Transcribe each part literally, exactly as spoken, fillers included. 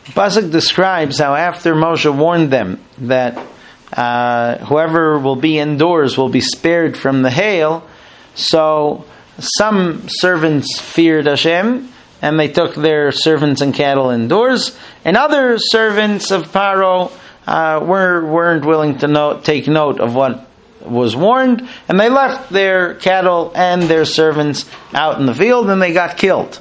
Pasuk describes how after Moshe warned them that uh, whoever will be indoors will be spared from the hail, so some servants feared Hashem, and they took their servants and cattle indoors, and other servants of Paro uh, were, weren't willing to note, take note of what was warned, and they left their cattle and their servants out in the field, and they got killed.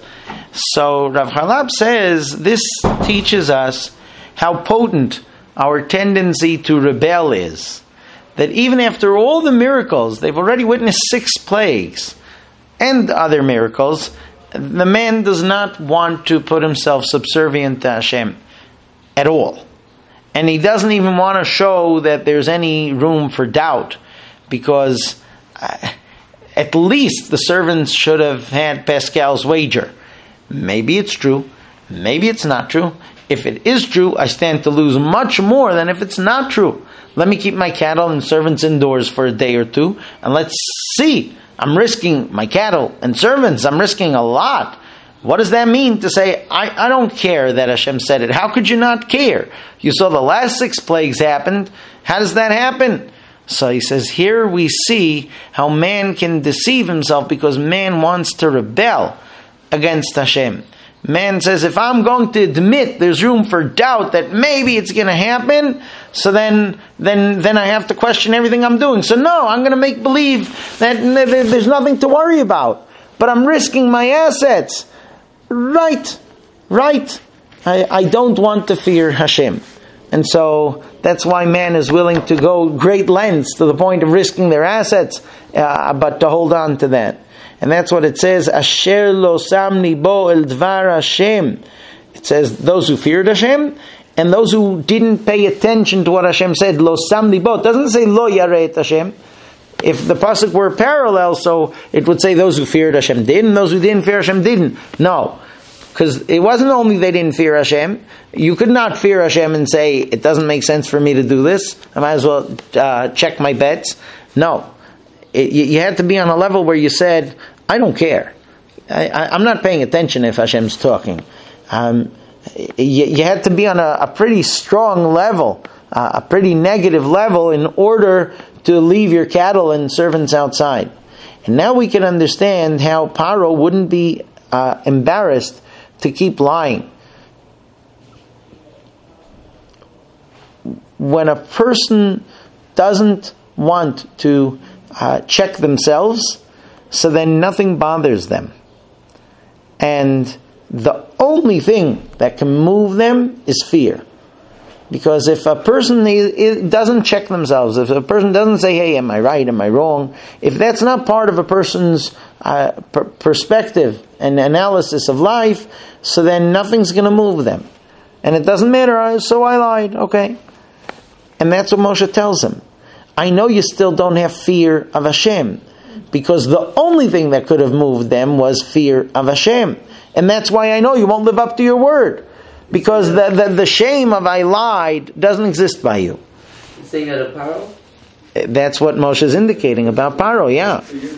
So Rav Charlap says this teaches us how potent our tendency to rebel is. That even after all the miracles, they've already witnessed six plagues and other miracles, the man does not want to put himself subservient to Hashem at all. And he doesn't even want to show that there's any room for doubt, because uh, at least the servants should have had Pascal's wager. Maybe it's true, maybe it's not true. If it is true, I stand to lose much more than if it's not true. Let me keep my cattle and servants indoors for a day or two, and let's see. I'm risking my cattle and servants. I'm risking a lot. What does that mean to say, I, I don't care that Hashem said it? How could you not care? You saw the last six plagues happened. How does that happen? So he says, here we see how man can deceive himself because man wants to rebel against Hashem. Man says, if I'm going to admit there's room for doubt that maybe it's going to happen, so then, then, then I have to question everything I'm doing. So no, I'm going to make believe that there's nothing to worry about. But I'm risking my assets. Right, right. I, I don't want to fear Hashem. And so that's why man is willing to go great lengths to the point of risking their assets, uh, but to hold on to that. And that's what it says, Asher lo samni bo el dvar Hashem. It says those who feared Hashem and those who didn't pay attention to what Hashem said, lo samni bo. It doesn't say lo yaret Hashem. If the pasuk were parallel, so it would say those who feared Hashem did and those who didn't fear Hashem didn't. No. Because it wasn't only they didn't fear Hashem. You could not fear Hashem and say, it doesn't make sense for me to do this. I might as well uh, check my bets. No. It, you, you had to be on a level where you said, I don't care. I, I, I'm not paying attention if Hashem's talking. Um, you, you had to be on a, a pretty strong level, uh, a pretty negative level in order to leave your cattle and servants outside. And now we can understand how Paro wouldn't be uh, embarrassed to keep lying. When a person doesn't want to uh, check themselves, so then nothing bothers them. And the only thing that can move them is fear. Because if a person doesn't check themselves, if a person doesn't say, hey, am I right, am I wrong? If that's not part of a person's uh, per- perspective and analysis of life, so then nothing's going to move them. And it doesn't matter, so I lied, okay. And that's what Moshe tells him. I know you still don't have fear of Hashem, because the only thing that could have moved them was fear of Hashem. And that's why I know you won't live up to your word. Because the, the, the shame of I lied doesn't exist by you. Saying that of Paro? That's what Moshe is indicating about Paro, yeah.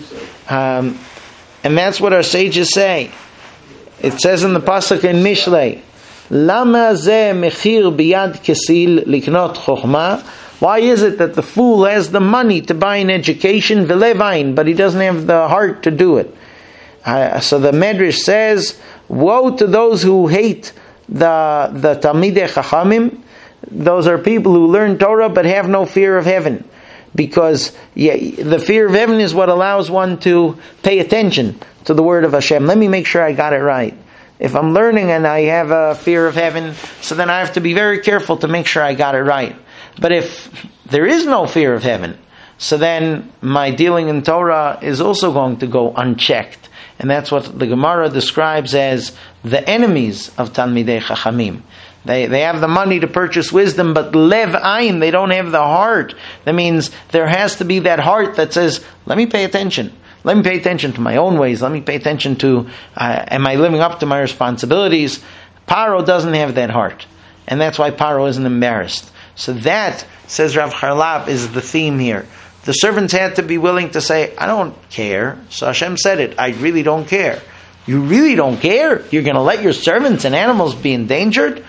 Um, and that's what our sages say. It says in the Pasuk in Mishlei, Lama ze mechir biyad kesil liknot chokhmah. Why is it that the fool has the money to buy an education, velevain, but he doesn't have the heart to do it? Uh, so the Medrash says, woe to those who hate the the Talmidei Chachamim. Those are people who learn Torah but have no fear of heaven. Because yeah, the fear of heaven is what allows one to pay attention to the word of Hashem. Let me make sure I got it right. If I'm learning and I have a fear of heaven, so then I have to be very careful to make sure I got it right. But if there is no fear of heaven, so then my dealing in Torah is also going to go unchecked. And that's what the Gemara describes as the enemies of Talmidei Chachamim. They they have the money to purchase wisdom, but lev ayin, they don't have the heart. That means there has to be that heart that says, let me pay attention. Let me pay attention to my own ways. Let me pay attention to, uh, am I living up to my responsibilities? Paro doesn't have that heart. And that's why Paro isn't embarrassed. So that, says Rav Charlap, is the theme here. The servants had to be willing to say, I don't care. So Hashem said it, I really don't care. You really don't care? You're going to let your servants and animals be endangered?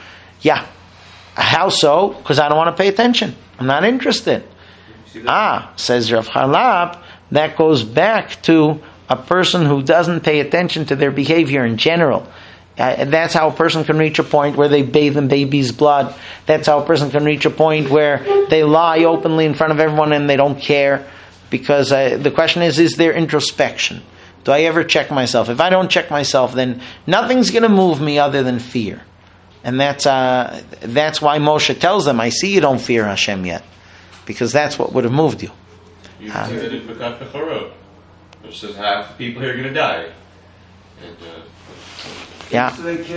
Yeah. How so? Because I don't want to pay attention. I'm not interested. Ah, says Rav Charlap, that goes back to a person who doesn't pay attention to their behavior in general. Uh, that's how a person can reach a point where they bathe in baby's blood. That's how a person can reach a point where they lie openly in front of everyone and they don't care. Because uh, the question is, is there introspection? Do I ever check myself? If I don't check myself, then nothing's going to move me other than fear. And that's uh, that's why Moshe tells them, I see you don't fear Hashem yet. Because that's what would have moved you. You can see that in Bekat Bechorot, which says half the people here are going to die. And, uh, yeah.